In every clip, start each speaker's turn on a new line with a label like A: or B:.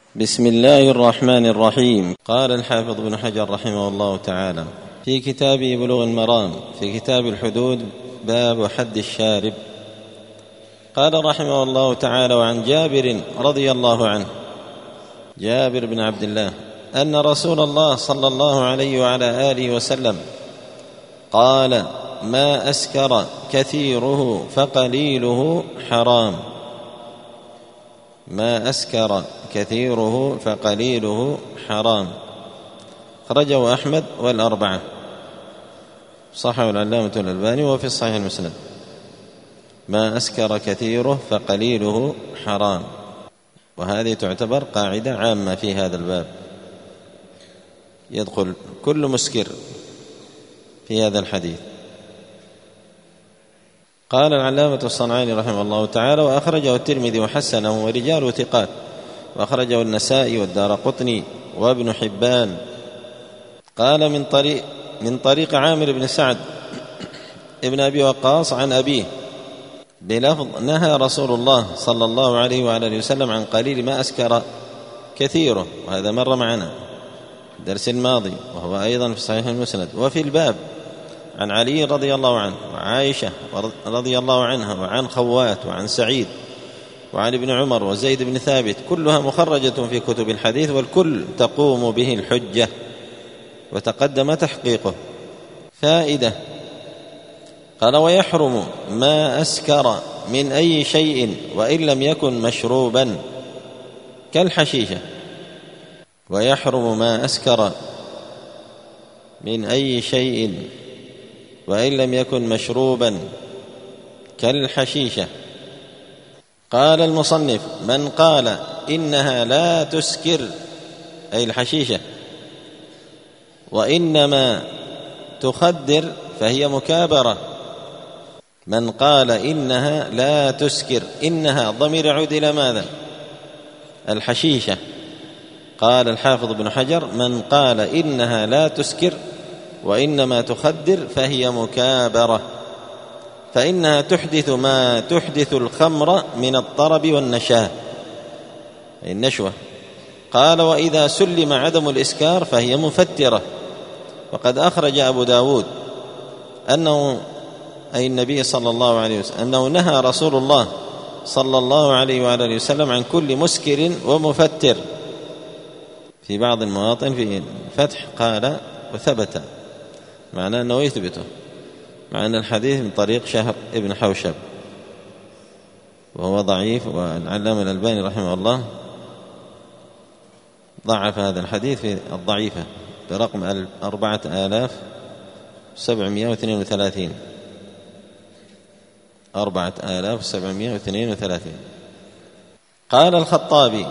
A: بسم الله الرحمن الرحيم. قال الحافظ ابن حجر رحمه الله تعالى في كتابه بلوغ المرام في كتاب الحدود باب حد الشارب، قال رحمه الله تعالى: وعن جابر رضي الله عنه، جابر بن عبد الله، أن رسول الله صلى الله عليه وعلى آله وسلم قال: ما أسكر كثيره فقليله حرام. ما أسكر كثيره فقليله حرام. خرجه أحمد والأربعة، صححه العلامة الألباني وفي الصحيح المسند. ما أسكر كثيره فقليله حرام، وهذه تعتبر قاعدة عامة في هذا الباب، يدخل كل مسكر في هذا الحديث. قال العلامة الصنعاني رحمه الله تعالى: وأخرجه الترمذي وحسنه ورجاله ثقات، وأخرجه النسائي والدارقطني وابن حبان. قال من طريق عامر بن سعد ابن أبي وقاص عن أبيه بلفظ: نهى رسول الله صلى الله عليه وعلى آله وسلم عن قليل ما أسكر كثيره، وهذا مر معنا الدرس الماضي، وهو أيضا في صحيح المسند. وفي الباب عن علي رضي الله عنه وعائشة رضي الله عنها وعن خوات وعن سعيد وعن ابن عمر وزيد بن ثابت، كلها مخرجة في كتب الحديث، والكل تقوم به الحجة، وتقدم تحقيقه. فائدة: قال: ويحرم ما أسكر من أي شيء وإن لم يكن مشروبا كالحشيشة. ويحرم ما أسكر من أي شيء وإن لم يكن مشروبا كالحشيشة. قال المصنف: من قال إنها لا تسكر، أي الحشيشة، وإنما تخدر، فهي مكابرة. من قال إنها لا تسكر، إنها ضمير يعود إلى ماذا؟ الحشيشة. قال الحافظ ابن حجر: من قال إنها لا تسكر وإنما تخدر فهي مكابرة، فإنها تحدث ما تحدث الخمر من الطرب والنشاه، أي النشوة. قال: وإذا سلم عدم الإسكار فهي مفترة. وقد أخرج أبو داود أنه، أي النبي صلى الله عليه وسلم، أنه نهى رسول الله صلى الله عليه وآله وسلم عن كل مسكر ومفتر. في بعض المواطن في الفتح قال: وثبت، معناه أنه يثبته، مع أن الحديث من طريق شهر ابن حوشب وهو ضعيف، والعلامة الألباني رحمه الله ضعف هذا الحديث في الضعيفة برقم 4732. 4732. قال الخطابي: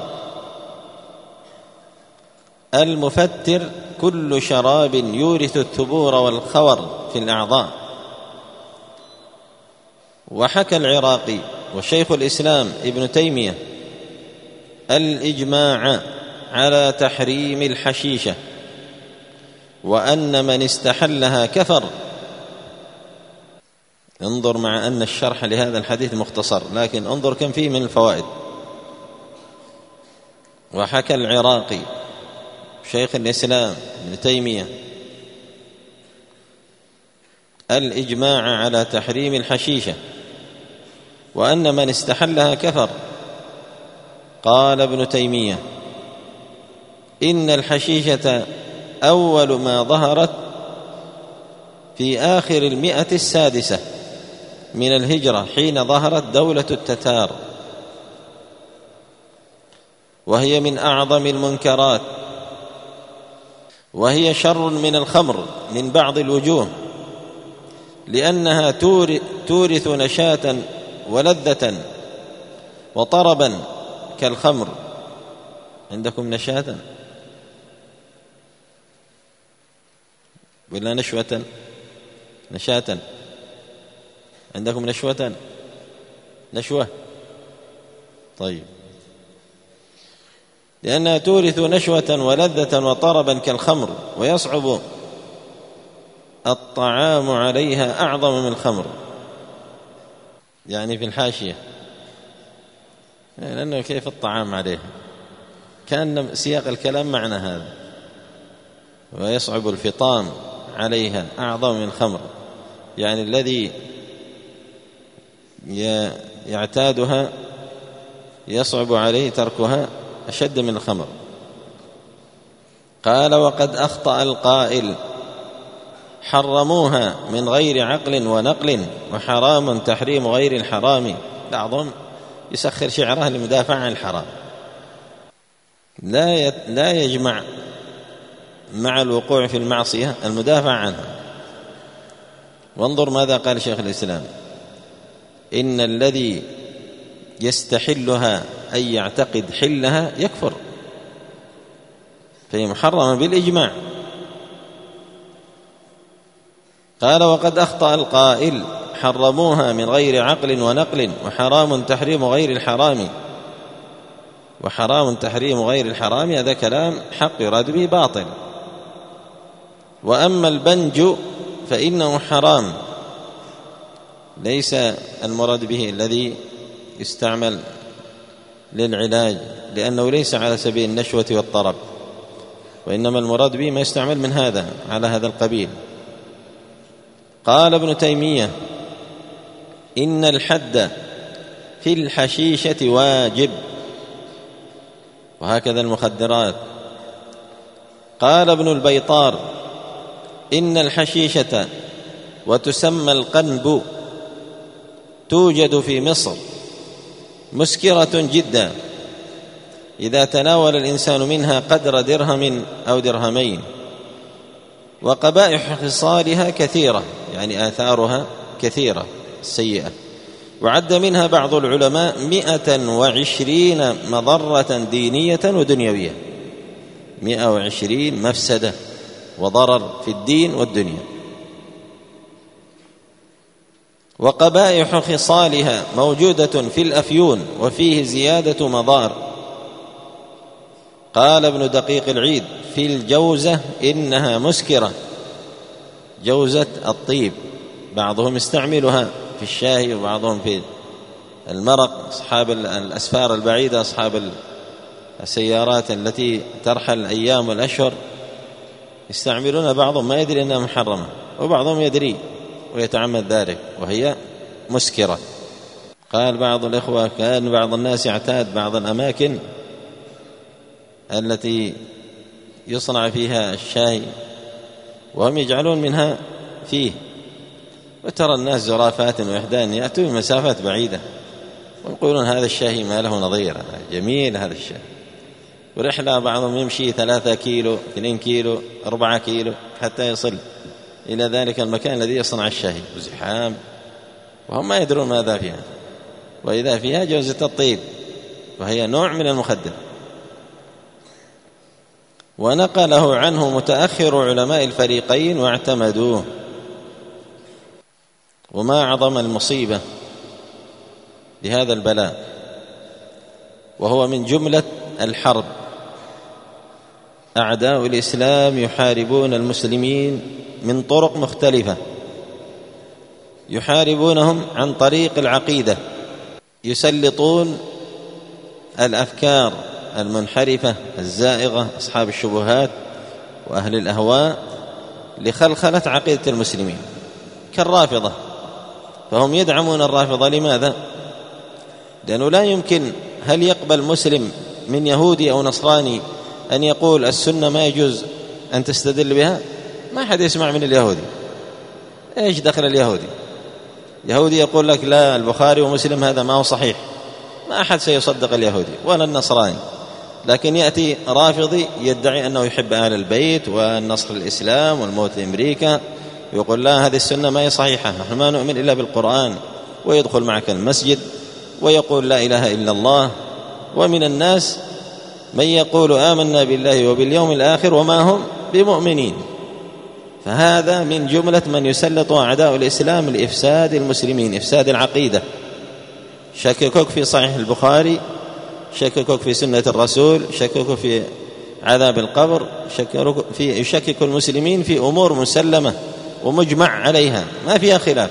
A: المفتر كل شراب يورث الثبور والخور في الأعضاء. وحكى العراقي وشيخ الإسلام ابن تيمية الإجماع على تحريم الحشيشة، وأن من استحلها كفر. انظر، مع أن الشرح لهذا الحديث مختصر، لكن انظر كم فيه من الفوائد. وحكى العراقي شيخ الإسلام ابن تيمية الإجماع على تحريم الحشيشة، وأن من استحلها كفر. قال ابن تيمية: إن الحشيشة أول ما ظهرت في آخر 106 من الهجرة، حين ظهرت دولة التتار، وهي من أعظم المنكرات، وهي شر من الخمر من بعض الوجوه، لأنها تورث نشاة ولذة وطربا كالخمر. عندكم نشاة ولا نشوة؟ نشاة. عندكم نشوة؟ نشوة. طيب. لأنها تورث نشوة ولذة وطربا كالخمر، ويصعب الطعام عليها أعظم من الخمر. يعني في الحاشية، لأنه كيف الطعام عليه؟ كان سياق الكلام معنى هذا، ويصعب الفطام عليها أعظم من الخمر، يعني الذي يعتادها يصعب عليه تركها أشد من الخمر. قال: وقد أخطأ القائل: حرموها من غير عقل ونقل وحرام تحريم غير الحرام. بعضهم يسخر شعره لمدافع عن الحرام، لا يجمع مع الوقوع في المعصية المدافع عنها. وانظر ماذا قال شيخ الإسلام: إن الذي يستحلها أي يعتقد حلها يكفر، فهي محرمة بالإجماع. قال: وقد أخطأ القائل: حرموها من غير عقل ونقل وحرام تحريم غير الحرام. وحرام تحريم غير الحرام هذا كلام حق يراد به باطل. وأما البنج فإنه حرام، ليس المراد به الذي يستعمل للعلاج، لأنه ليس على سبيل النشوة والطرب، وإنما المراد به ما يستعمل من هذا على هذا القبيل. قال ابن تيمية: إن الحد في الحشيشة واجب، وهكذا المخدرات. قال ابن البيطار: إن الحشيشة وتسمى القنب توجد في مصر مسكرة جدا، إذا تناول الإنسان منها قدر درهم أو درهمين، وقبائح خصالها كثيرة، يعني آثارها كثيرة سيئة. وعد منها بعض العلماء 120 مضرة دينية ودنيوية، 120 مفسدة وضرر في الدين والدنيا. وقبائح خصالها موجودة في الأفيون، وفيه زيادة مضار. قال ابن دقيق العيد: في الجوزة إنها مسكرة، جوزة الطيب، بعضهم يستعملها في الشاي وبعضهم في المرق. أصحاب الأسفار البعيدة، أصحاب السيارات التي ترحل الأيام والأشهر يستعملون، بعضهم ما يدري أنها محرمة، وبعضهم يدري ويتعمد ذلك، وهي مسكرة. قال بعض الإخوة: كان بعض الناس يعتاد بعض الأماكن التي يصنع فيها الشاي وهم يجعلون منها فيه، وترى الناس زرافات وإحدان يأتوا من مسافات بعيدة ويقولون هذا الشاي ما له نظير، جميل هذا الشاي. ورحلة بعضهم يمشي 3 كيلو 2 كيلو 4 كيلو حتى يصل إلى ذلك المكان الذي يصنع الشاي، وزحام، وهم ما يدرون ماذا فيها، وإذا فيها جوزة الطيب، وهي نوع من المخدر. ونقله عنه متأخر علماء الفريقين واعتمدوه. وما أعظم المصيبة لهذا البلاء، وهو من جملة الحرب. أعداء الإسلام يحاربون المسلمين من طرق مختلفة، يحاربونهم عن طريق العقيدة، يسلطون الأفكار المنحرفة الزائغة، أصحاب الشبهات وأهل الأهواء، لخلخلة عقيدة المسلمين، كالرافضة. فهم يدعمون الرافضة. لماذا؟ لأنه لا يمكن، هل يقبل مسلم من يهودي أو نصراني أن يقول السنة ما يجوز أن تستدل بها؟ ما حد يسمع من اليهودي. إيش دخل اليهودي؟ يهودي يقول لك لا البخاري ومسلم هذا ما هو صحيح، ما أحد سيصدق اليهودي ولا النصراني. لكن يأتي رافضي يدعي أنه يحب أهل البيت والنصر الإسلام والموت لأمريكا، ويقول لا هذه السنة ما هي صحيحة، نحن ما نؤمن إلا بالقرآن، ويدخل معك المسجد ويقول لا إله إلا الله. ومن الناس من يقول آمنا بالله وباليوم الآخر وما هم بمؤمنين. فهذا من جملة من يسلط أعداء الإسلام لإفساد المسلمين، إفساد العقيدة. شككوك في صحيح البخاري، شككوك في سنة الرسول، شككوك في عذاب القبر، يشكك المسلمين في أمور مسلمة ومجمع عليها ما فيها خلاف.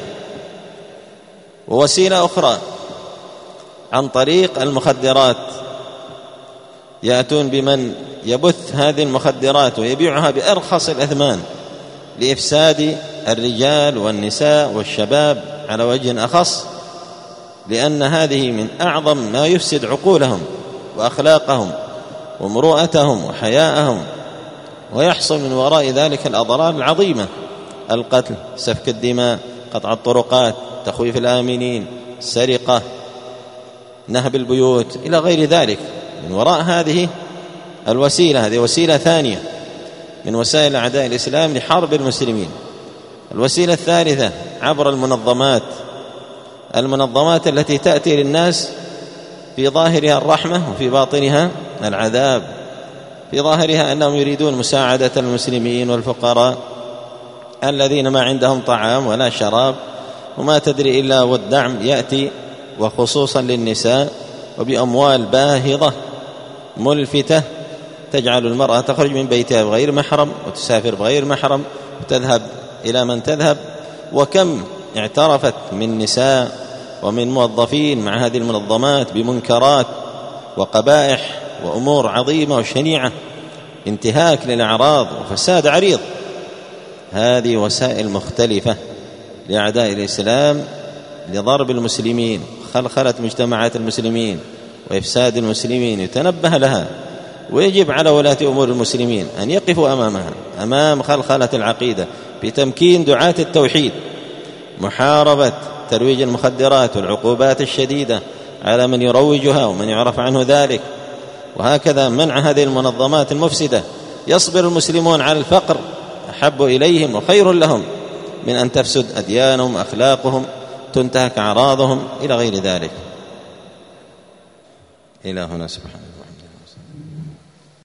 A: ووسيلة أخرى عن طريق المخدرات، يأتون بمن يبث هذه المخدرات ويبيعها بأرخص الأثمان لإفساد الرجال والنساء والشباب على وجه أخص، لأن هذه من أعظم ما يفسد عقولهم وأخلاقهم ومروءتهم وحياءهم، ويحصل من وراء ذلك الأضرار العظيمة: القتل، سفك الدماء، قطع الطرقات، تخويف الآمنين، السرقة، نهب البيوت، إلى غير ذلك. من وراء هذه الوسيلة، هذه وسيلة ثانية من وسائل أعداء الإسلام لحرب المسلمين. الوسيلة الثالثة عبر المنظمات التي تأتي للناس في ظاهرها الرحمة وفي باطنها العذاب. في ظاهرها أنهم يريدون مساعدة المسلمين والفقراء الذين ما عندهم طعام ولا شراب وما تدري إلا والدعم يأتي، وخصوصا للنساء، وبأموال باهظة ملفتة تجعل المرأة تخرج من بيتها بغير محرم وتسافر بغير محرم وتذهب إلى من تذهب. وكم اعترفت من نساء ومن موظفين مع هذه المنظمات بمنكرات وقبائح وأمور عظيمة وشنيعة، انتهاك للأعراض وفساد عريض. هذه وسائل مختلفة لأعداء الإسلام لضرب المسلمين، خلخلة مجتمعات المسلمين وإفساد المسلمين، يتنبه لها. ويجب على ولاة أمور المسلمين أن يقفوا أمامها، أمام خلخلة العقيدة، بتمكين دعاة التوحيد، محاربة ترويج المخدرات والعقوبات الشديدة على من يروجها ومن يعرف عنه ذلك، وهكذا منع هذه المنظمات المفسدة. يصبر المسلمون على الفقر أحب إليهم وخير لهم من أن تفسد أديانهم وأخلاقهم، تنتهك أعراضهم، إلى غير ذلك. إلى هنا سبحانه.